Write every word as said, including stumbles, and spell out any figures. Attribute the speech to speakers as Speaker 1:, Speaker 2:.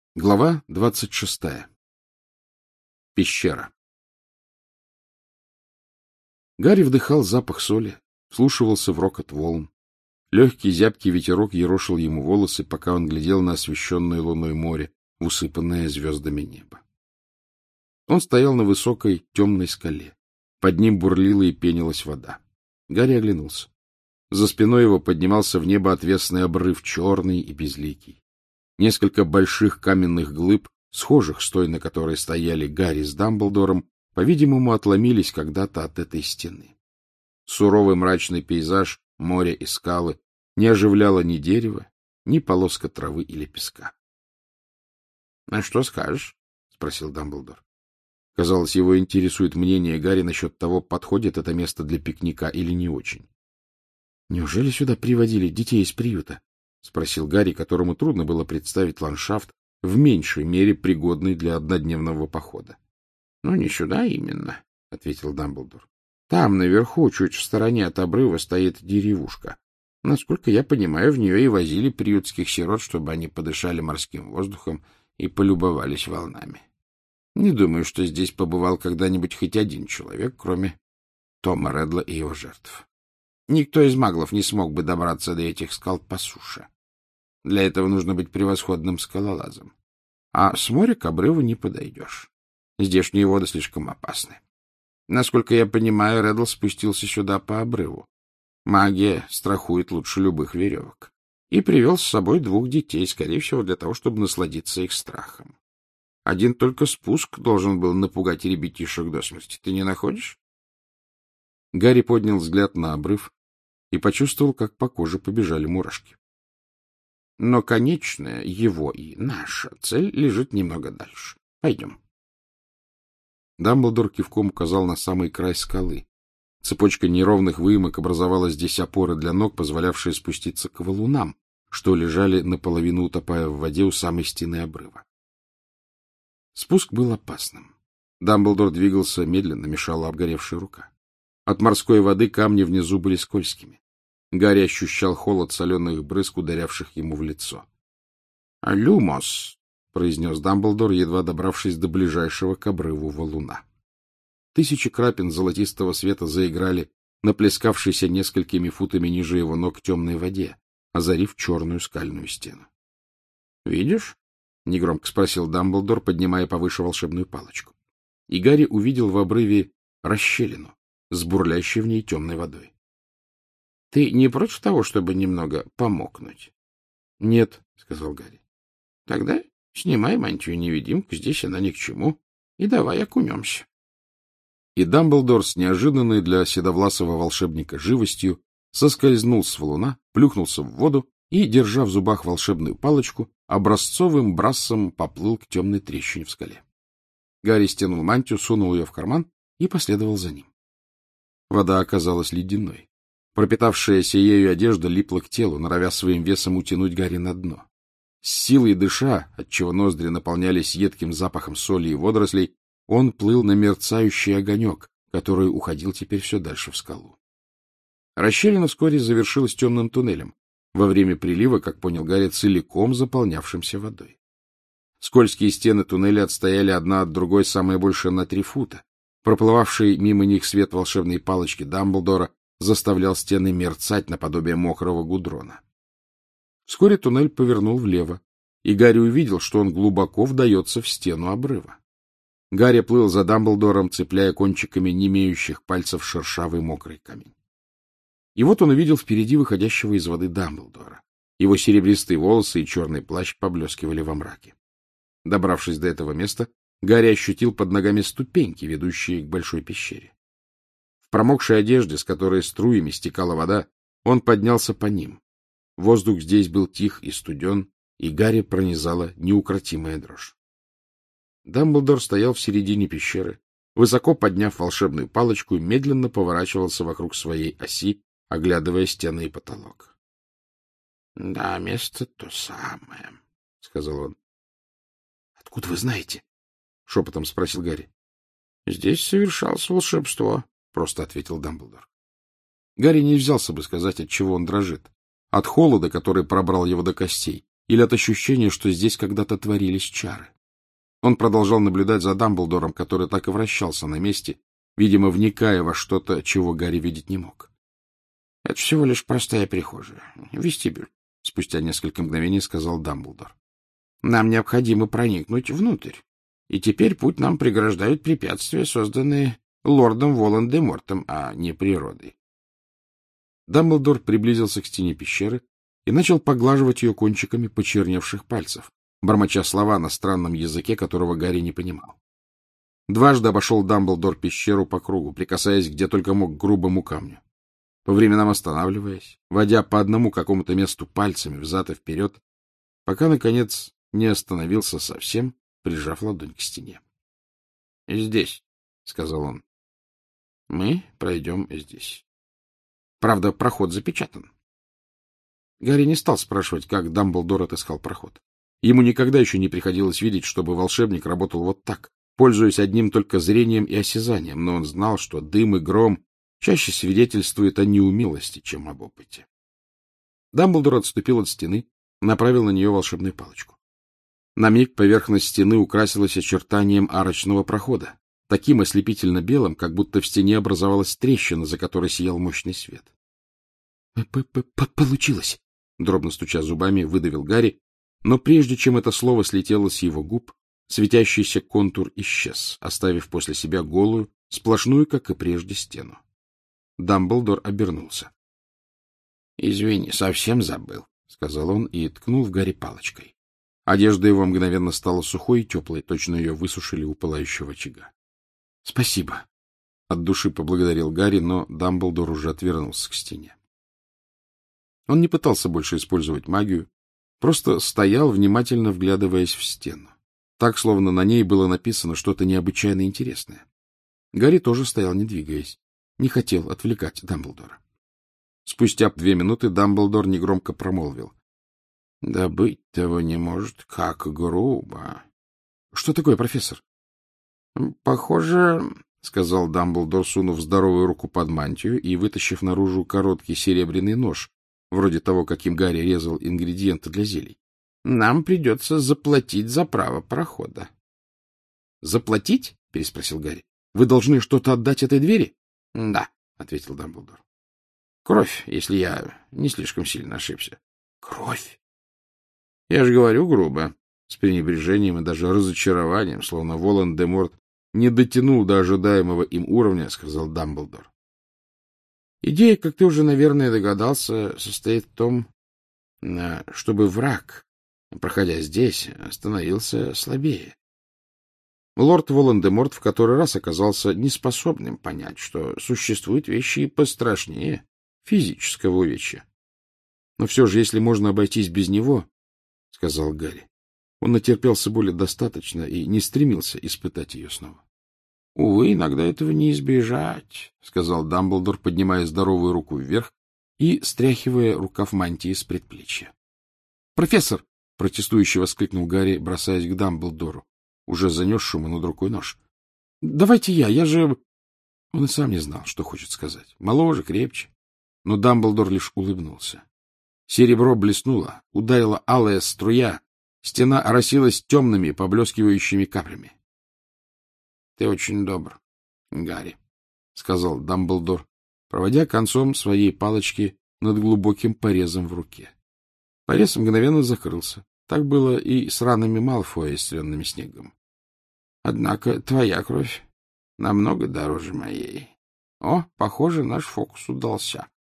Speaker 1: Глава двадцать шестая. Пещера. Гарри вдыхал запах соли, вслушивался в рокот волн. Легкий зябкий ветерок ерошил ему волосы, пока он глядел на освещенное луной море, усыпанное звездами небо. Он стоял на высокой темной скале. Под ним бурлила и пенилась вода. Гарри оглянулся. За спиной его поднимался в небо отвесный обрыв, черный и безликий. Несколько больших каменных глыб, схожих с той, на которой стояли Гарри с Дамблдором, по-видимому, отломились когда-то от этой стены. Суровый мрачный пейзаж, море и скалы не оживляло ни дерева, ни полоска травы или песка. — А что скажешь? — спросил Дамблдор. Казалось, его интересует мнение Гарри насчет того, подходит это место для пикника или не очень. — Неужели сюда приводили детей из приюта? — спросил Гарри, которому трудно было представить ландшафт в меньшей мере пригодный для однодневного похода. — Ну, не сюда именно, — ответил Дамблдор. — Там, наверху, чуть в стороне от обрыва, стоит деревушка. Насколько я понимаю, в нее и возили приютских сирот, чтобы они подышали морским воздухом и полюбовались волнами. Не думаю, что здесь побывал когда-нибудь хоть один человек, кроме Тома Реддла и его жертв. Никто из маглов не смог бы добраться до этих скал по суше. Для этого нужно быть превосходным скалолазом. А с моря к обрыву не подойдешь. Здешние воды слишком опасны. Насколько я понимаю, Реддл спустился сюда по обрыву. Магия страхует лучше любых веревок. И привел с собой двух детей, скорее всего, для того, чтобы насладиться их страхом. Один только спуск должен был напугать ребятишек до смерти. Ты не находишь? Гарри поднял взгляд на обрыв и почувствовал, как по коже побежали мурашки. Но конечная его и наша цель лежит немного дальше. Пойдем. Дамблдор кивком указал на самый край скалы. Цепочка неровных выемок образовала здесь опоры для ног, позволявшие спуститься к валунам, что лежали наполовину утопая в воде у самой стены обрыва. Спуск был опасным. Дамблдор двигался медленно, мешала обгоревшая рука. От морской воды камни внизу были скользкими. Гарри ощущал холод соленых брызг, ударявших ему в лицо. — Люмос! — произнес Дамблдор, едва добравшись до ближайшего к обрыву валуна. Тысячи крапин золотистого света заиграли на плескавшейся несколькими футами ниже его ног темной воде, озарив черную скальную стену. — Видишь? — негромко спросил Дамблдор, поднимая повыше волшебную палочку. И Гарри увидел в обрыве расщелину с бурлящей в ней темной водой. — Ты не против того, чтобы немного помокнуть? — Нет, — сказал Гарри. — Тогда снимай мантию-невидимку, здесь она ни к чему, и давай окунемся. И Дамблдор с неожиданной для седовласого волшебника живостью соскользнул с валуна, плюхнулся в воду и, держа в зубах волшебную палочку, образцовым брассом поплыл к темной трещине в скале. Гарри стянул мантию, сунул ее в карман и последовал за ним. Вода оказалась ледяной. Пропитавшаяся ею одежда липла к телу, норовя своим весом утянуть Гарри на дно. С силой дыша, отчего ноздри наполнялись едким запахом соли и водорослей, он плыл на мерцающий огонек, который уходил теперь все дальше в скалу. Расщелина вскоре завершилась темным туннелем, во время прилива, как понял Гарри, целиком заполнявшимся водой. Скользкие стены туннеля отстояли одна от другой самое больше на три фута. Проплывавший мимо них свет волшебной палочки Дамблдора заставлял стены мерцать наподобие мокрого гудрона. Вскоре туннель повернул влево, и Гарри увидел, что он глубоко вдается в стену обрыва. Гарри плыл за Дамблдором, цепляя кончиками немеющих пальцев шершавый мокрый камень. И вот он увидел впереди выходящего из воды Дамблдора. Его серебристые волосы и черный плащ поблескивали во мраке. Добравшись до этого места, Гарри ощутил под ногами ступеньки, ведущие к большой пещере. В промокшей одежде, с которой струями стекала вода, он поднялся по ним. Воздух здесь был тих и студен, и Гарри пронизала неукротимая дрожь. Дамблдор стоял в середине пещеры, высоко подняв волшебную палочку, и медленно поворачивался вокруг своей оси, оглядывая стены и потолок. — Да, место то самое, — сказал он. — Откуда вы знаете? — шепотом спросил Гарри. — Здесь совершалось волшебство, — просто ответил Дамблдор. Гарри не взялся бы сказать, от чего он дрожит. От холода, который пробрал его до костей, или от ощущения, что здесь когда-то творились чары. Он продолжал наблюдать за Дамблдором, который так и вращался на месте, видимо, вникая во что-то, чего Гарри видеть не мог. — Это всего лишь простая прихожая. Вестибюль, — спустя несколько мгновений сказал Дамблдор. — Нам необходимо проникнуть внутрь, и теперь путь нам преграждают препятствия, созданные лордом Волан-де-Мортом, а не природой. Дамблдор приблизился к стене пещеры и начал поглаживать ее кончиками почерневших пальцев, бормоча слова на странном языке, которого Гарри не понимал. Дважды обошел Дамблдор пещеру по кругу, прикасаясь где только мог к грубому камню, по временам останавливаясь, водя по одному какому-то месту пальцами взад и вперед, пока, наконец, не остановился совсем, прижав ладонь к стене. — Здесь, — сказал он. — Мы пройдем здесь. Правда, проход запечатан. Гарри не стал спрашивать, как Дамблдор отыскал проход. Ему никогда еще не приходилось видеть, чтобы волшебник работал вот так, пользуясь одним только зрением и осязанием, но он знал, что дым и гром чаще свидетельствуют о неумелости, чем об опыте. Дамблдор отступил от стены, направил на нее волшебную палочку. На миг поверхность стены украсилась очертанием арочного прохода, таким ослепительно белым, как будто в стене образовалась трещина, за которой сиял мощный свет. — Получилось! — дробно стуча зубами, выдавил Гарри, но прежде чем это слово слетело с его губ, светящийся контур исчез, оставив после себя голую, сплошную, как и прежде, стену. Дамблдор обернулся. — Извини, совсем забыл, — сказал он и ткнул в Гарри палочкой. Одежда его мгновенно стала сухой и теплой, точно ее высушили у пылающего очага. — Спасибо, — от души поблагодарил Гарри, но Дамблдор уже отвернулся к стене. Он не пытался больше использовать магию, просто стоял, внимательно вглядываясь в стену. Так, словно на ней было написано что-то необычайно интересное. Гарри тоже стоял, не двигаясь, не хотел отвлекать Дамблдора. Спустя две минуты Дамблдор негромко промолвил. — Да быть того не может, как грубо. — Что такое, профессор? — Похоже, — сказал Дамблдор, сунув здоровую руку под мантию и вытащив наружу короткий серебряный нож, вроде того, каким Гарри резал ингредиенты для зелий. — Нам придется заплатить за право прохода. — Заплатить? — переспросил Гарри. — Вы должны что-то отдать этой двери? — Да, — ответил Дамблдор. — Кровь, если я не слишком сильно ошибся. — Кровь? — Я же говорю грубо, с пренебрежением и даже разочарованием, словно Волан-де-Морт не дотянул до ожидаемого им уровня, — сказал Дамблдор. Идея, как ты уже, наверное, догадался, состоит в том, чтобы враг, проходя здесь, становился слабее. Лорд Волан-де-Морт в который раз оказался неспособным понять, что существуют вещи пострашнее физического увечья. Но все же, если можно обойтись без него, — сказал Гарри, — он натерпелся боли достаточно и не стремился испытать ее снова. — Увы, иногда этого не избежать, — сказал Дамблдор, поднимая здоровую руку вверх и стряхивая рукав мантии с предплечья. — Профессор! — протестующе воскликнул Гарри, бросаясь к Дамблдору, уже занесшему над рукой нож. — Давайте я, я же... Он и сам не знал, что хочет сказать. Моложе, крепче. Но Дамблдор лишь улыбнулся. Серебро блеснуло, ударила алая струя, стена оросилась темными, поблескивающими каплями. — Ты очень добр, Гарри, — сказал Дамблдор, проводя концом своей палочки над глубоким порезом в руке. Порез мгновенно закрылся. Так было и с ранами Малфоя, исцеленными снегом. — Однако твоя кровь намного дороже моей. О, похоже, наш фокус удался.